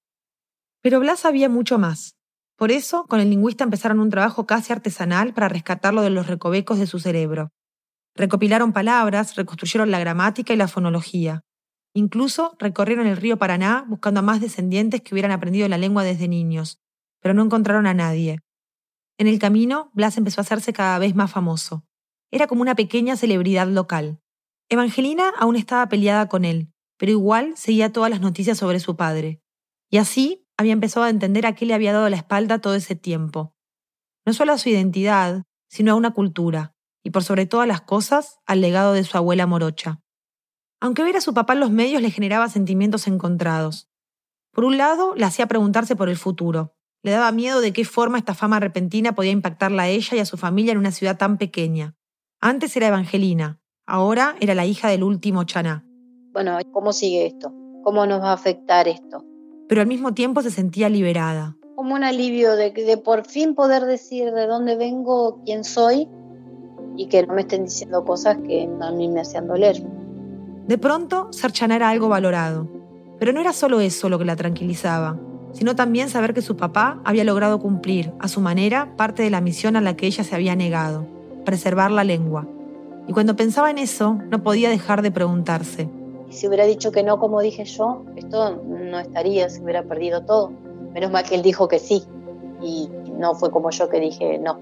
Pero Blas sabía mucho más. Por eso, con el lingüista empezaron un trabajo casi artesanal para rescatarlo de los recovecos de su cerebro. Recopilaron palabras, reconstruyeron la gramática y la fonología. Incluso recorrieron el río Paraná buscando a más descendientes que hubieran aprendido la lengua desde niños, pero no encontraron a nadie. En el camino, Blas empezó a hacerse cada vez más famoso. Era como una pequeña celebridad local. Evangelina aún estaba peleada con él, pero igual seguía todas las noticias sobre su padre. Y así había empezado a entender a qué le había dado la espalda todo ese tiempo. No solo a su identidad, sino a una cultura, y por sobre todas las cosas, al legado de su abuela morocha. Aunque ver a su papá en los medios le generaba sentimientos encontrados. Por un lado, le hacía preguntarse por el futuro. Le daba miedo de qué forma esta fama repentina podía impactarla a ella y a su familia en una ciudad tan pequeña. Antes era Evangelina, ahora era la hija del último chaná. Bueno, ¿cómo sigue esto? ¿Cómo nos va a afectar esto? Pero al mismo tiempo se sentía liberada. Como un alivio de, de por fin poder decir de dónde vengo, quién soy, y que no me estén diciendo cosas que a mí me hacían doler. De pronto, ser chaná era algo valorado. Pero no era solo eso lo que la tranquilizaba, sino también saber que su papá había logrado cumplir, a su manera, parte de la misión a la que ella se había negado, preservar la lengua. Y cuando pensaba en eso, no podía dejar de preguntarse: y si hubiera dicho que no, como dije yo, esto no estaría, se hubiera perdido todo. Menos mal que él dijo que sí, y no fue como yo que dije no.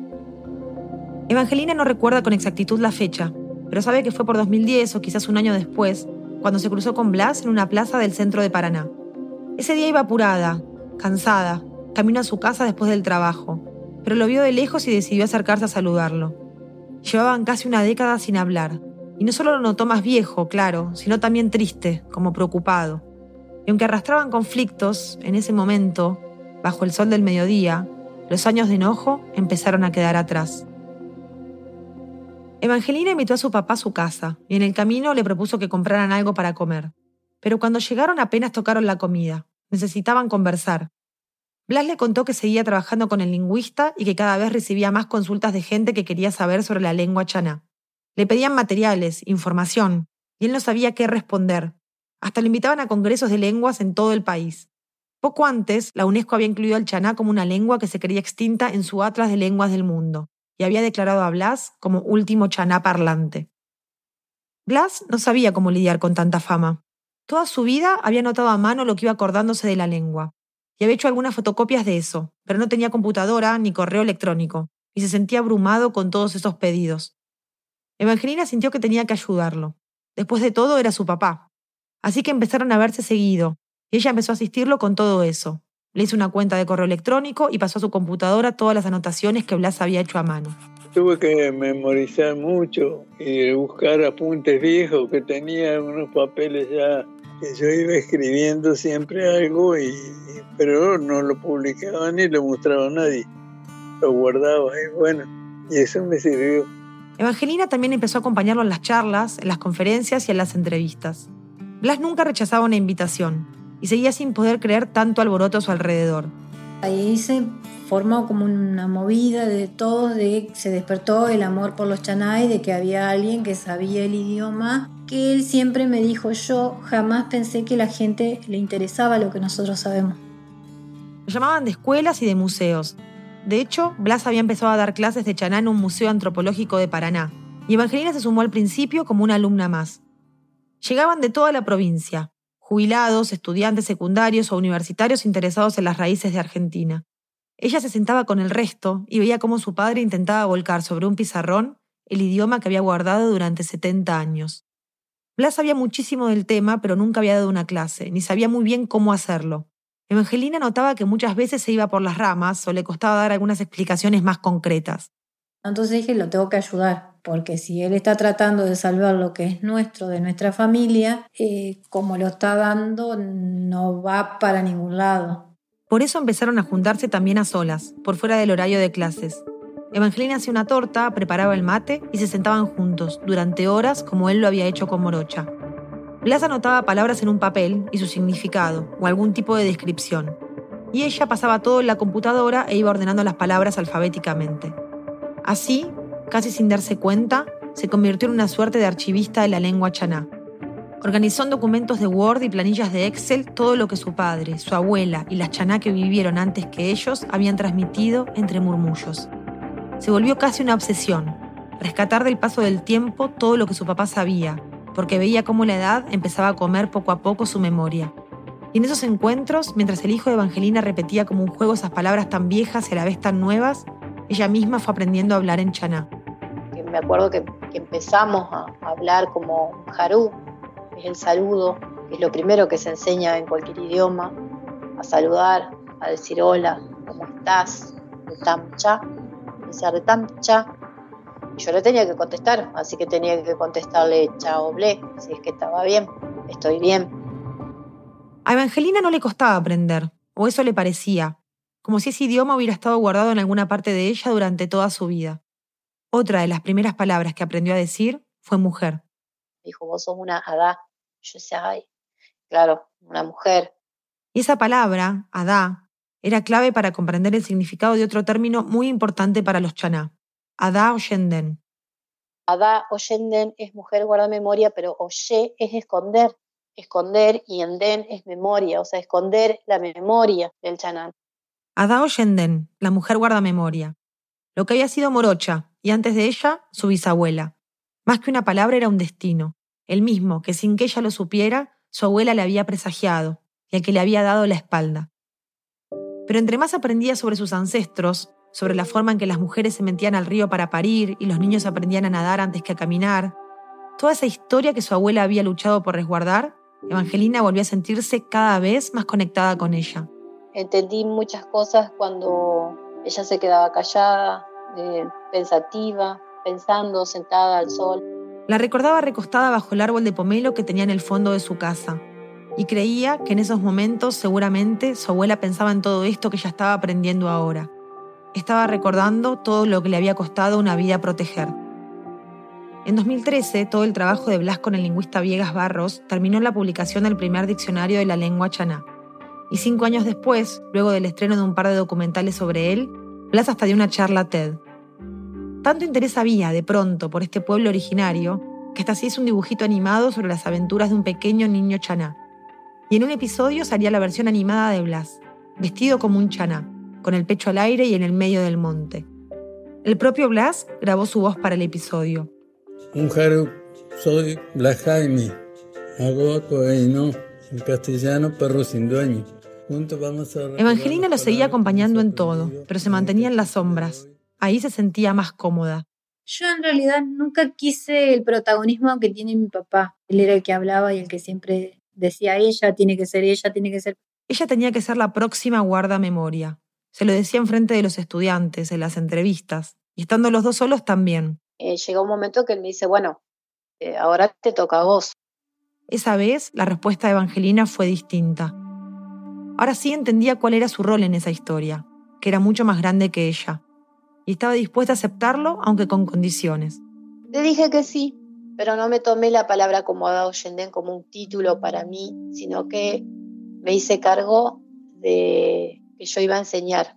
Evangelina no recuerda con exactitud la fecha, pero sabe que fue por dos mil diez o quizás un año después, cuando se cruzó con Blas en una plaza del centro de Paraná. Ese día iba apurada, cansada, camino a su casa después del trabajo, pero lo vio de lejos y decidió acercarse a saludarlo. Llevaban casi una década sin hablar, y no solo lo notó más viejo, claro, sino también triste, como preocupado. Y aunque arrastraban conflictos, en ese momento, bajo el sol del mediodía, los años de enojo empezaron a quedar atrás. Evangelina invitó a su papá a su casa, y en el camino le propuso que compraran algo para comer. Pero cuando llegaron apenas tocaron la comida. Necesitaban conversar. Blas le contó que seguía trabajando con el lingüista y que cada vez recibía más consultas de gente que quería saber sobre la lengua chaná. Le pedían materiales, información, y él no sabía qué responder. Hasta lo invitaban a congresos de lenguas en todo el país. Poco antes, la UNESCO había incluido al chaná como una lengua que se creía extinta en su Atlas de Lenguas del Mundo, y había declarado a Blas como último chaná parlante. Blas no sabía cómo lidiar con tanta fama. Toda su vida había anotado a mano lo que iba acordándose de la lengua, y había hecho algunas fotocopias de eso, pero no tenía computadora ni correo electrónico, y se sentía abrumado con todos esos pedidos. Evangelina sintió que tenía que ayudarlo. Después de todo, era su papá. Así que empezaron a verse seguido, y ella empezó a asistirlo con todo eso. Le hizo una cuenta de correo electrónico y pasó a su computadora todas las anotaciones que Blas había hecho a mano. Tuve que memorizar mucho y buscar apuntes viejos que tenía, unos papeles ya que yo iba escribiendo siempre algo, y, pero no lo publicaba ni lo mostraba a nadie. Lo guardaba y bueno, y eso me sirvió. Evangelina también empezó a acompañarlo en las charlas, en las conferencias y en las entrevistas. Blas nunca rechazaba una invitación y seguía sin poder creer tanto alboroto a su alrededor. Ahí se formó como una movida de todos, de se despertó el amor por los chaná y de que había alguien que sabía el idioma, que él siempre me dijo: yo jamás pensé que a la gente le interesaba lo que nosotros sabemos. Lo llamaban de escuelas y de museos. De hecho, Blas había empezado a dar clases de chaná en un museo antropológico de Paraná, y Evangelina se sumó al principio como una alumna más. Llegaban de toda la provincia, jubilados, estudiantes secundarios o universitarios interesados en las raíces de Argentina. Ella se sentaba con el resto y veía cómo su padre intentaba volcar sobre un pizarrón el idioma que había guardado durante setenta años. Blas sabía muchísimo del tema, pero nunca había dado una clase, ni sabía muy bien cómo hacerlo. Evangelina notaba que muchas veces se iba por las ramas o le costaba dar algunas explicaciones más concretas. Entonces dije, lo tengo que ayudar, porque si él está tratando de salvar lo que es nuestro, de nuestra familia, eh, como lo está dando, no va para ningún lado. Por eso empezaron a juntarse también a solas, por fuera del horario de clases. Evangelina hacía una torta, preparaba el mate y se sentaban juntos, durante horas como él lo había hecho con Morocha. Blas anotaba palabras en un papel y su significado, o algún tipo de descripción. Y ella pasaba todo en la computadora e iba ordenando las palabras alfabéticamente. Así, casi sin darse cuenta, se convirtió en una suerte de archivista de la lengua chaná. Organizó en documentos de Word y planillas de Excel todo lo que su padre, su abuela y las chaná que vivieron antes que ellos habían transmitido entre murmullos. Se volvió casi una obsesión, rescatar del paso del tiempo todo lo que su papá sabía, porque veía cómo la edad empezaba a comer poco a poco su memoria. Y en esos encuentros, mientras el hijo de Evangelina repetía como un juego esas palabras tan viejas y a la vez tan nuevas, ella misma fue aprendiendo a hablar en chaná. Me acuerdo que, que empezamos a hablar como jarú, que es el saludo, que es lo primero que se enseña en cualquier idioma, a saludar, a decir hola, ¿cómo estás? Retamcha, decía retamcha. Yo le tenía que contestar, así que tenía que contestarle chao ble, si es que estaba bien, estoy bien. A Evangelina no le costaba aprender, o eso le parecía, como si ese idioma hubiera estado guardado en alguna parte de ella durante toda su vida. Otra de las primeras palabras que aprendió a decir fue mujer. Dijo, vos sos una adá. Yo decía, ay, claro, una mujer. Y esa palabra, adá, era clave para comprender el significado de otro término muy importante para los chaná, adá o yenden. Adá Oyenden es mujer guardamemoria, pero Oye es esconder, esconder y Enden es memoria, o sea, esconder la memoria del Chaná. Adá Oyenden, la mujer guardamemoria. Lo que había sido Morocha, y antes de ella, su bisabuela. Más que una palabra era un destino, el mismo que sin que ella lo supiera, su abuela le había presagiado, y al que le había dado la espalda. Pero entre más aprendía sobre sus ancestros, sobre la forma en que las mujeres se metían al río para parir y los niños aprendían a nadar antes que a caminar, toda esa historia que su abuela había luchado por resguardar, Evangelina volvió a sentirse cada vez más conectada con ella. Entendí muchas cosas cuando ella se quedaba callada, eh, pensativa, pensando, sentada al sol. La recordaba recostada bajo el árbol de pomelo que tenía en el fondo de su casa, y creía que en esos momentos seguramente su abuela pensaba en todo esto que ella estaba aprendiendo ahora. Estaba recordando todo lo que le había costado una vida proteger. En dos mil trece, todo el trabajo de Blas con el lingüista Viegas Barros terminó en la publicación del primer diccionario de la lengua chaná. Y cinco años después, luego del estreno de un par de documentales sobre él, Blas hasta dio una charla TED. Tanto interés había, de pronto, por este pueblo originario, que hasta se hizo un dibujito animado sobre las aventuras de un pequeño niño chaná. Y en un episodio salía la versión animada de Blas, vestido como un chaná, con el pecho al aire y en el medio del monte. El propio Blas grabó su voz para el episodio. Un Haru, soy Blas Jaime. Hago toaino, en castellano perro sin dueño. Juntos vamos a... Evangelina lo seguía acompañando en todo, pero se mantenía en las sombras. Ahí se sentía más cómoda. Yo en realidad nunca quise el protagonismo que tiene mi papá. Él era el que hablaba y el que siempre decía ella, tiene que ser ella, tiene que ser... Ella tenía que ser la próxima guardamemoria. Se lo decía enfrente de los estudiantes, en las entrevistas, y estando los dos solos también. Eh, llegó un momento que él me dice, bueno, eh, ahora te toca a vos. Esa vez, la respuesta de Evangelina fue distinta. Ahora sí entendía cuál era su rol en esa historia, que era mucho más grande que ella, y estaba dispuesta a aceptarlo, aunque con condiciones. Le dije que sí, pero no me tomé la palabra como Adá Oyenden como un título para mí, sino que me hice cargo de que yo iba a enseñar.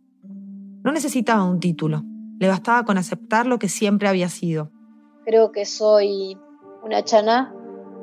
No necesitaba un título, le bastaba con aceptar lo que siempre había sido. Creo que soy una chaná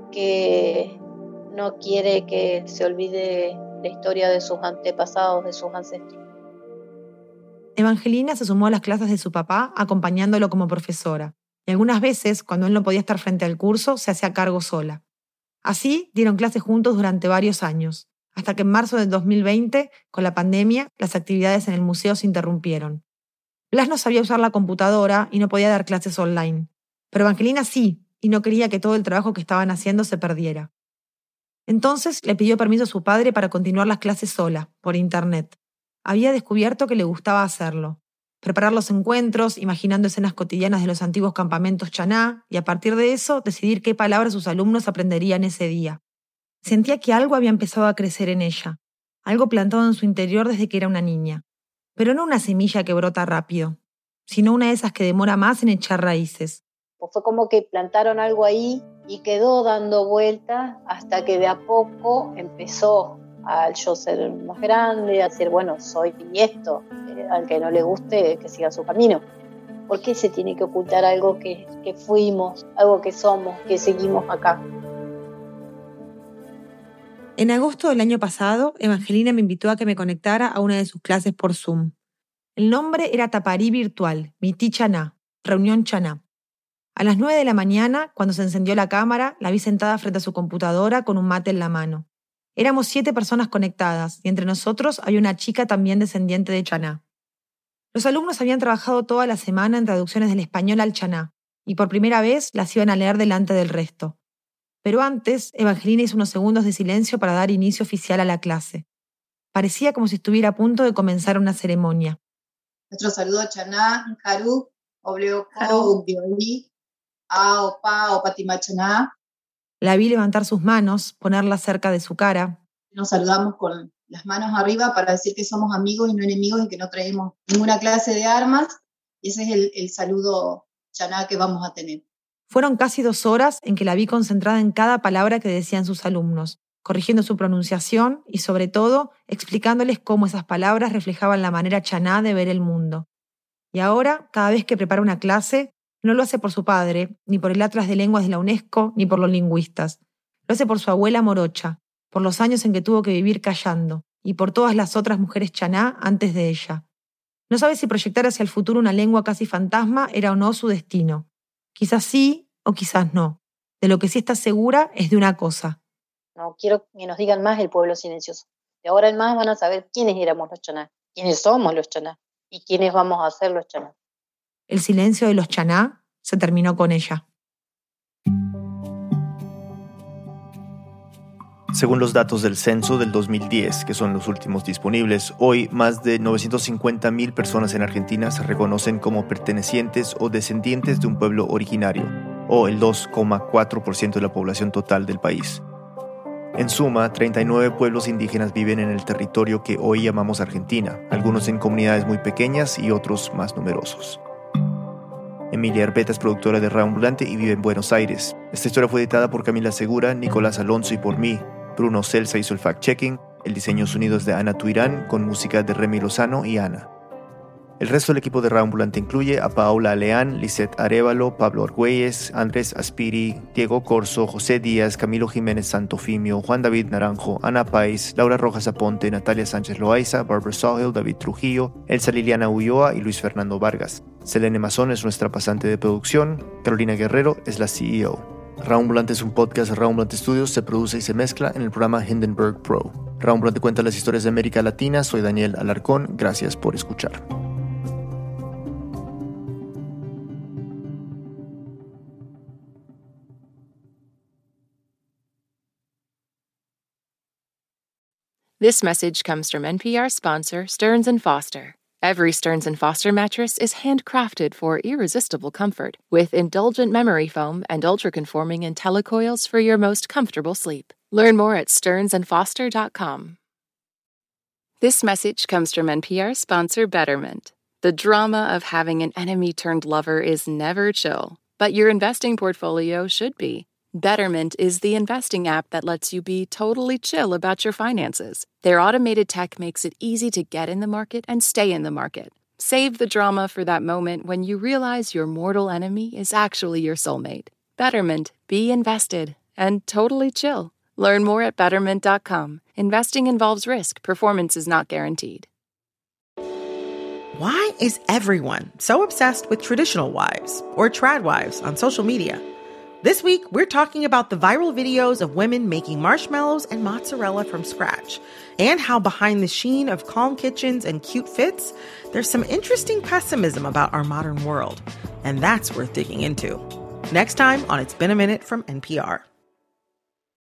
que no quiere que se olvide la historia de sus antepasados, de sus ancestros. Evangelina se sumó a las clases de su papá, acompañándolo como profesora, y algunas veces, cuando él no podía estar frente al curso, se hacía cargo sola. Así, dieron clases juntos durante varios años, hasta que en marzo del dos mil veinte, con la pandemia, las actividades en el museo se interrumpieron. Blas no sabía usar la computadora y no podía dar clases online, pero Evangelina sí, y no quería que todo el trabajo que estaban haciendo se perdiera. Entonces le pidió permiso a su padre para continuar las clases sola, por internet. Había descubierto que le gustaba hacerlo. Preparar los encuentros, imaginando escenas cotidianas de los antiguos campamentos chaná, y a partir de eso decidir qué palabras sus alumnos aprenderían ese día. Sentía que algo había empezado a crecer en ella, algo plantado en su interior desde que era una niña. Pero no una semilla que brota rápido, sino una de esas que demora más en echar raíces. Pues fue como que plantaron algo ahí y quedó dando vueltas hasta que de a poco empezó al yo ser más grande, a decir, bueno, soy esto, eh, al que no le guste, que siga su camino. ¿Por qué se tiene que ocultar algo que, que fuimos, algo que somos, que seguimos acá? En agosto del año pasado, Evangelina me invitó a que me conectara a una de sus clases por Zoom. El nombre era Taparí Virtual, Mití Chaná, Reunión Chaná. A las nueve de la mañana, cuando se encendió la cámara, la vi sentada frente a su computadora con un mate en la mano. Éramos siete personas conectadas, y entre nosotros había una chica también descendiente de chaná. Los alumnos habían trabajado toda la semana en traducciones del español al chaná, y por primera vez las iban a leer delante del resto. Pero antes, Evangelina hizo unos segundos de silencio para dar inicio oficial a la clase. Parecía como si estuviera a punto de comenzar una ceremonia. Nuestro saludo chaná, Haru, Obleoko, Ubioí, A, Opa, Opatima Chaná. La vi levantar sus manos, ponerlas cerca de su cara. Nos saludamos con las manos arriba para decir que somos amigos y no enemigos y que no traemos ninguna clase de armas. Y ese es el, el saludo chaná que vamos a tener. Fueron casi dos horas en que la vi concentrada en cada palabra que decían sus alumnos, corrigiendo su pronunciación y, sobre todo, explicándoles cómo esas palabras reflejaban la manera chaná de ver el mundo. Y ahora, cada vez que prepara una clase, No lo hace por su padre, ni por el Atlas de Lenguas de la UNESCO, ni por los lingüistas. Lo hace por su abuela morocha, por los años en que tuvo que vivir callando, y por todas las otras mujeres chaná antes de ella. No sabe si proyectar hacia el futuro una lengua casi fantasma era o no su destino. Quizás sí o quizás no. De lo que sí está segura es de una cosa. No quiero que nos digan más el pueblo silencioso. De ahora en más van a saber quiénes éramos los chaná, quiénes somos los chaná y quiénes vamos a ser los chaná. El silencio de los chaná se terminó con ella. Según los datos del censo del dos mil diez, que son los últimos disponibles, hoy más de novecientas cincuenta mil personas en Argentina se reconocen como pertenecientes o descendientes de un pueblo originario, o el dos coma cuatro por ciento de la población total del país. En suma, treinta y nueve pueblos indígenas viven en el territorio que hoy llamamos Argentina, algunos en comunidades muy pequeñas y otros más numerosos. Emilia Herbeta es productora de Raambulante y vive en Buenos Aires. Esta historia fue editada por Camila Segura, Nicolás Alonso y por mí. Bruno Celsa hizo el fact-checking. El diseño sonido es de Ana Tuirán, con música de Remy Lozano y Ana. El resto del equipo de Raambulante incluye a Paola Aleán, Lisette Arévalo, Pablo Argüelles, Andrés Aspiri, Diego Corso, José Díaz, Camilo Jiménez Santofimio, Juan David Naranjo, Ana Páez, Laura Rojas Aponte, Natalia Sánchez Loaiza, Barbara Sawhill, David Trujillo, Elsa Liliana Ulloa y Luis Fernando Vargas. Selene Mazón es nuestra pasante de producción. Carolina Guerrero es la C E O. Raambulante es un podcast de Raambulante Studios, se produce y se mezcla en el programa Hindenburg Pro. Raambulante cuenta las historias de América Latina. Soy Daniel Alarcón. Gracias por escuchar. This message comes from N P R sponsor Stearns and Foster. Every Stearns and Foster mattress is handcrafted for irresistible comfort, with indulgent memory foam and ultra-conforming IntelliCoils for your most comfortable sleep. Learn more at stearns and foster dot com. This message comes from N P R sponsor Betterment. The drama of having an enemy-turned-lover is never chill, but your investing portfolio should be. Betterment is the investing app that lets you be totally chill about your finances. Their automated tech makes it easy to get in the market and stay in the market. Save the drama for that moment when you realize your mortal enemy is actually your soulmate. Betterment, be invested and totally chill. Learn more at betterment dot com. Investing involves risk. Performance is not guaranteed. Why is everyone so obsessed with traditional wives or trad wives on social media? This week, we're talking about the viral videos of women making marshmallows and mozzarella from scratch, and how behind the sheen of calm kitchens and cute fits, there's some interesting pessimism about our modern world. And that's worth digging into. Next time on It's Been a Minute from N P R.